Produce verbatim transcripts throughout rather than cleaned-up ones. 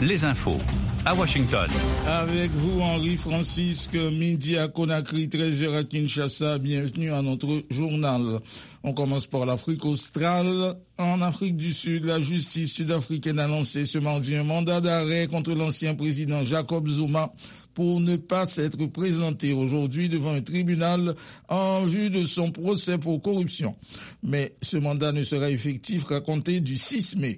les infos à Washington. Avec vous, Henri-Francisque, midi à Conakry, treize heures à Kinshasa. Bienvenue à notre journal. On commence par l'Afrique australe. En Afrique du Sud, la justice sud-africaine a lancé ce mardi un mandat d'arrêt contre l'ancien président Jacob Zuma pour ne pas s'être présenté aujourd'hui devant un tribunal en vue de son procès pour corruption. Mais ce mandat ne sera effectif qu'à compter du six mai.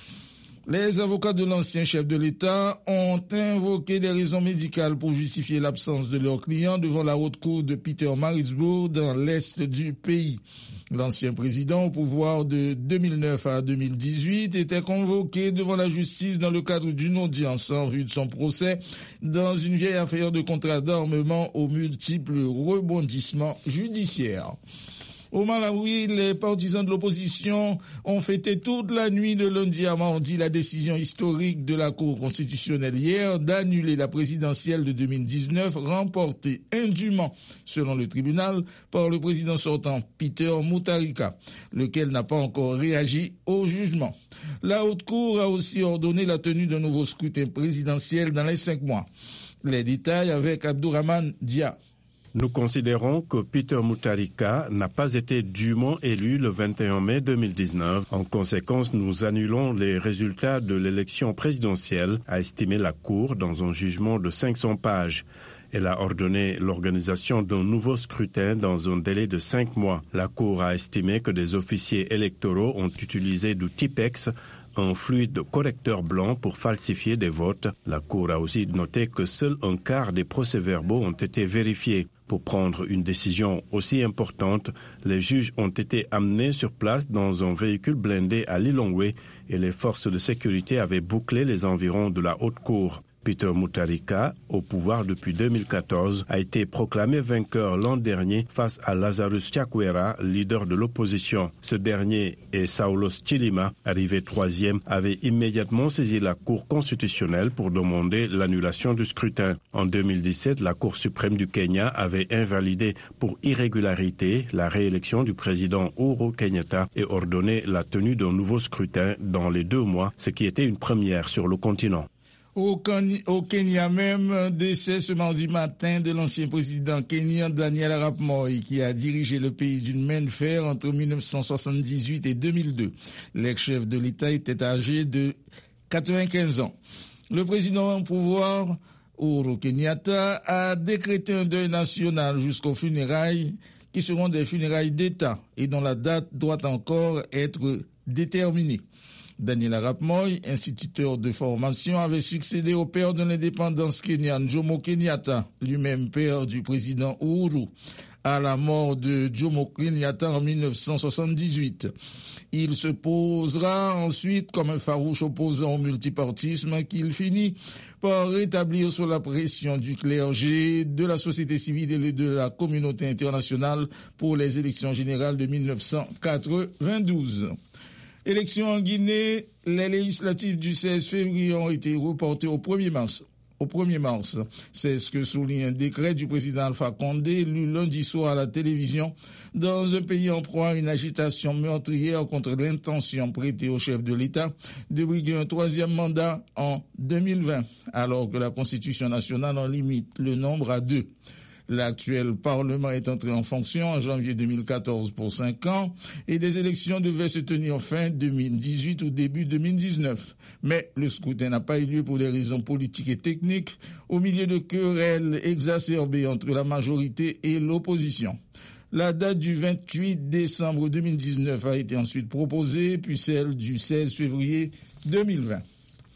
Les avocats de l'ancien chef de l'État ont invoqué des raisons médicales pour justifier l'absence de leur client devant la haute cour de Pietermaritzburg dans l'est du pays. L'ancien président au pouvoir de deux mille neuf à deux mille dix-huit était convoqué devant la justice dans le cadre d'une audience en vue de son procès dans une vieille affaire de contrat d'armement aux multiples rebondissements judiciaires. Au Malawi, les partisans de l'opposition ont fêté toute la nuit de lundi à mardi la décision historique de la Cour constitutionnelle hier d'annuler la présidentielle de deux mille dix-neuf remportée indûment, selon le tribunal, par le président sortant Peter Mutharika, lequel n'a pas encore réagi au jugement. La Haute Cour a aussi ordonné la tenue d'un nouveau scrutin présidentiel dans les cinq mois. Les détails avec Abdourahmane Dia. Nous considérons que Peter Mutharika n'a pas été dûment élu le vingt et un mai deux mille dix-neuf. En conséquence, nous annulons les résultats de l'élection présidentielle, a estimé la Cour dans un jugement de cinq cents pages. Elle a ordonné l'organisation d'un nouveau scrutin dans un délai de cinq mois. La Cour a estimé que des officiers électoraux ont utilisé du Tipex, un fluide correcteur blanc pour falsifier des votes. La Cour a aussi noté que seul un quart des procès-verbaux ont été vérifiés. Pour prendre une décision aussi importante, les juges ont été amenés sur place dans un véhicule blindé à Lilongwe et les forces de sécurité avaient bouclé les environs de la haute cour. Peter Mutharika, au pouvoir depuis deux mille quatorze, a été proclamé vainqueur l'an dernier face à Lazarus Chakwera, leader de l'opposition. Ce dernier et Saulos Chilima, arrivé troisième, avaient immédiatement saisi la Cour constitutionnelle pour demander l'annulation du scrutin. En deux mille dix-sept, la Cour suprême du Kenya avait invalidé pour irrégularité la réélection du président Uhuru Kenyatta et ordonné la tenue d'un nouveau scrutin dans les deux mois, ce qui était une première sur le continent. Au Kenya même, décès ce mardi matin de l'ancien président kenyan Daniel Arap Moi, qui a dirigé le pays d'une main de fer entre mille neuf cent soixante-dix-huit et deux mille deux. L'ex-chef de l'État était âgé de quatre-vingt-quinze ans. Le président en pouvoir, Uhuru Kenyatta, a décrété un deuil national jusqu'aux funérailles, qui seront des funérailles d'État et dont la date doit encore être déterminée. Daniel Arap Moi, instituteur de formation, avait succédé au père de l'indépendance kenyane, Jomo Kenyatta, lui-même père du président Uhuru, à la mort de Jomo Kenyatta en mille neuf cent soixante-dix-huit. Il se posera ensuite comme un farouche opposant au multipartisme qu'il finit par rétablir sous la pression du clergé, de la société civile et de la communauté internationale pour les élections générales de mille neuf cent quatre-vingt-douze. Élections en Guinée, les législatives du seize février ont été reportées au premier mars. Au premier mars, c'est ce que souligne un décret du président Alpha Condé, lu lundi soir à la télévision, dans un pays en proie à une agitation meurtrière contre l'intention prêtée au chef de l'État de briguer un troisième mandat en deux mille vingt, alors que la Constitution nationale en limite le nombre à deux. L'actuel Parlement est entré en fonction en janvier deux mille quatorze pour cinq ans et des élections devaient se tenir fin deux mille dix-huit ou début deux mille dix-neuf. Mais le scrutin n'a pas eu lieu pour des raisons politiques et techniques, au milieu de querelles exacerbées entre la majorité et l'opposition. La date du vingt-huit décembre deux mille dix-neuf a été ensuite proposée, puis celle du seize février deux mille vingt.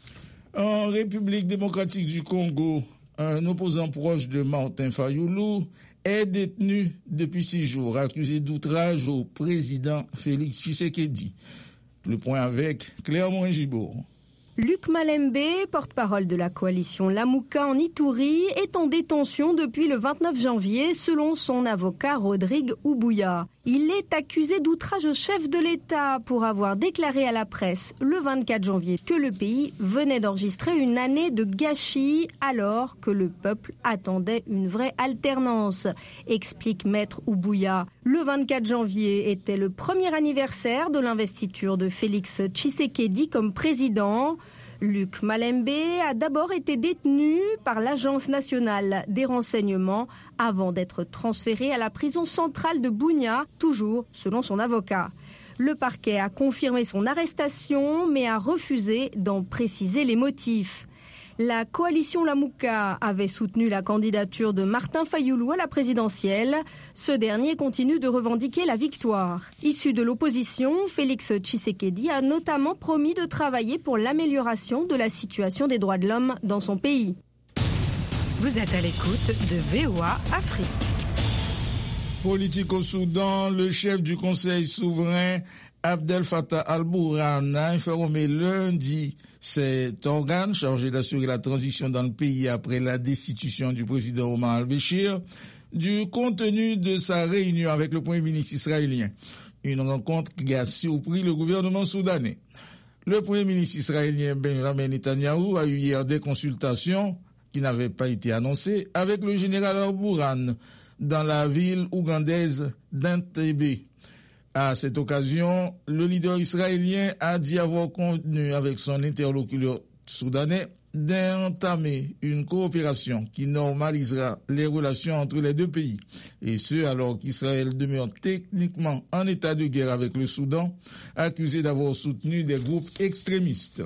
En République démocratique du Congo, un opposant proche de Martin Fayoulou est détenu depuis six jours, accusé d'outrage au président Félix Tshisekedi. Le point avec Claire Morin-Gibault. Luc Malembe, porte-parole de la coalition Lamuka en Ituri, est en détention depuis le vingt-neuf janvier selon son avocat Rodrigue Ubouya. Il est accusé d'outrage au chef de l'État pour avoir déclaré à la presse le vingt-quatre janvier que le pays venait d'enregistrer une année de gâchis alors que le peuple attendait une vraie alternance, explique maître Ubouya. Le vingt-quatre janvier était le premier anniversaire de l'investiture de Félix Tshisekedi comme président. Luc Malembe a d'abord été détenu par l'Agence nationale des renseignements avant d'être transféré à la prison centrale de Bunia, toujours selon son avocat. Le parquet a confirmé son arrestation, mais a refusé d'en préciser les motifs. La coalition Lamuka avait soutenu la candidature de Martin Fayulu à la présidentielle. Ce dernier continue de revendiquer la victoire. Issu de l'opposition, Félix Tshisekedi a notamment promis de travailler pour l'amélioration de la situation des droits de l'homme dans son pays. Vous êtes à l'écoute de V O A Afrique. Politique au Soudan, le chef du Conseil souverain Abdel Fattah al-Burhan a informé lundi cet organe chargé d'assurer la transition dans le pays après la destitution du président Omar al-Béchir du contenu de sa réunion avec le Premier ministre israélien. Une rencontre qui a surpris le gouvernement soudanais. Le Premier ministre israélien Benjamin Netanyahou a eu hier des consultations qui n'avaient pas été annoncées avec le général al-Burhan dans la ville ougandaise d'Entebbe. À cette occasion, le leader israélien a dit avoir convenu avec son interlocuteur soudanais d'entamer une coopération qui normalisera les relations entre les deux pays. Et ce, alors qu'Israël demeure techniquement en état de guerre avec le Soudan, accusé d'avoir soutenu des groupes extrémistes.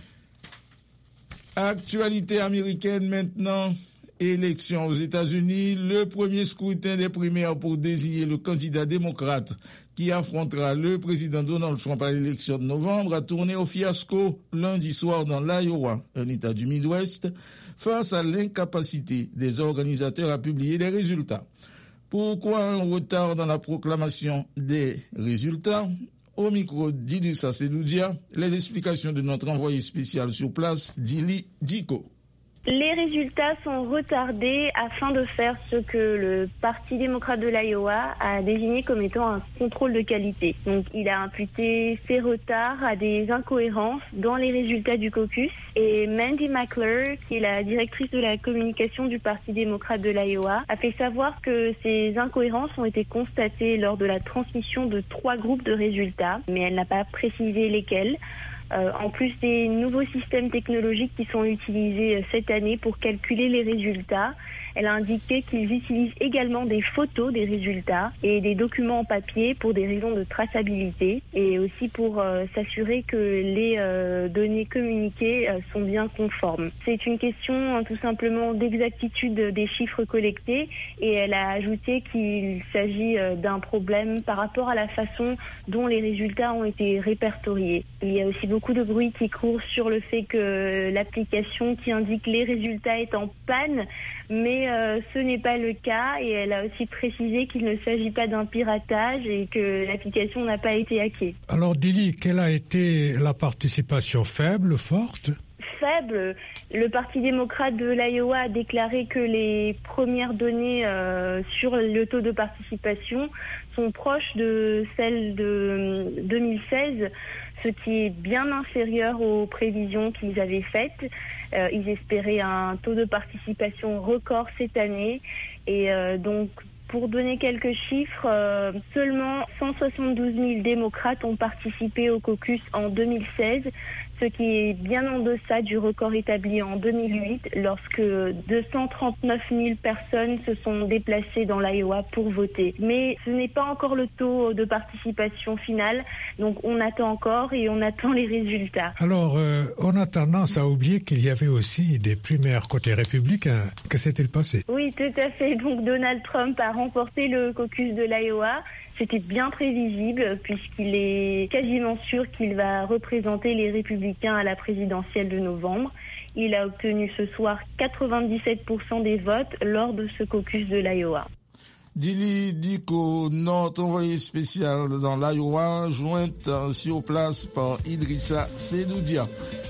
Actualité américaine maintenant. Élection aux États-Unis, le premier scrutin des primaires pour désigner le candidat démocrate qui affrontera le président Donald Trump à l'élection de novembre a tourné au fiasco lundi soir dans l'Iowa, un État du Midwest, face à l'incapacité des organisateurs à publier les résultats. Pourquoi un retard dans la proclamation des résultats? Au micro d'Idrissa Sedoudia, les explications de notre envoyé spécial sur place, Dili Diko. Les résultats sont retardés afin de faire ce que le Parti démocrate de l'Iowa a désigné comme étant un contrôle de qualité. Donc, il a imputé ces retards à des incohérences dans les résultats du caucus. Et Mandy McClure, qui est la directrice de la communication du Parti démocrate de l'Iowa, a fait savoir que ces incohérences ont été constatées lors de la transmission de trois groupes de résultats, mais elle n'a pas précisé lesquels. Euh, en plus des nouveaux systèmes technologiques qui sont utilisés cette année pour calculer les résultats, elle a indiqué qu'ils utilisent également des photos des résultats et des documents en papier pour des raisons de traçabilité et aussi pour euh, s'assurer que les euh, données communiquées euh, sont bien conformes. C'est une question hein, tout simplement d'exactitude des chiffres collectés et elle a ajouté qu'il s'agit euh, d'un problème par rapport à la façon dont les résultats ont été répertoriés. Il y a aussi beaucoup de bruit qui court sur le fait que l'application qui indique les résultats est en panne, mais euh, ce n'est pas le cas et elle a aussi précisé qu'il ne s'agit pas d'un piratage et que l'application n'a pas été hackée. Alors Dili, quelle a été la participation faible, forte ? Faible. Le Parti démocrate de l'Iowa a déclaré que les premières données euh, sur le taux de participation sont proches de celles de deux mille seize, ce qui est bien inférieur aux prévisions qu'ils avaient faites. Euh, ils espéraient un taux de participation record cette année et euh, donc pour donner quelques chiffres, euh, seulement cent soixante-douze mille démocrates ont participé au caucus en deux mille seize, ce qui est bien en deçà du record établi en deux mille huit, lorsque deux cent trente-neuf mille personnes se sont déplacées dans l'Iowa pour voter. Mais ce n'est pas encore le taux de participation final, donc on attend encore et on attend les résultats. Alors, euh, on a tendance à oublier qu'il y avait aussi des primaires côté républicain. Que s'est-il passé? Oui, tout à fait. Donc Donald Trump a remporté le caucus de l'Iowa. C'était bien prévisible puisqu'il est quasiment sûr qu'il va représenter les républicains à la présidentielle de novembre. Il a obtenu ce soir quatre-vingt-dix-sept pour cent des votes lors de ce caucus de l'Iowa. Dili Diko, notre envoyé spécial dans l'Iowa, jointe sur place par Idrissa Sedoudia.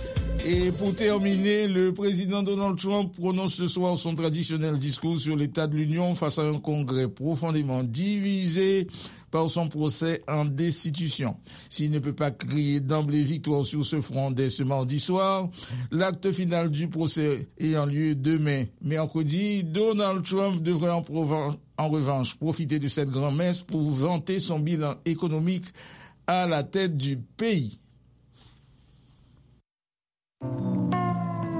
Et pour terminer, le président Donald Trump prononce ce soir son traditionnel discours sur l'état de l'Union face à un congrès profondément divisé par son procès en destitution. S'il ne peut pas crier d'emblée victoire sur ce front dès ce mardi soir, l'acte final du procès ayant lieu demain, mercredi, Donald Trump devrait en, provan- en revanche profiter de cette grand-messe pour vanter son bilan économique à la tête du pays. Thank you.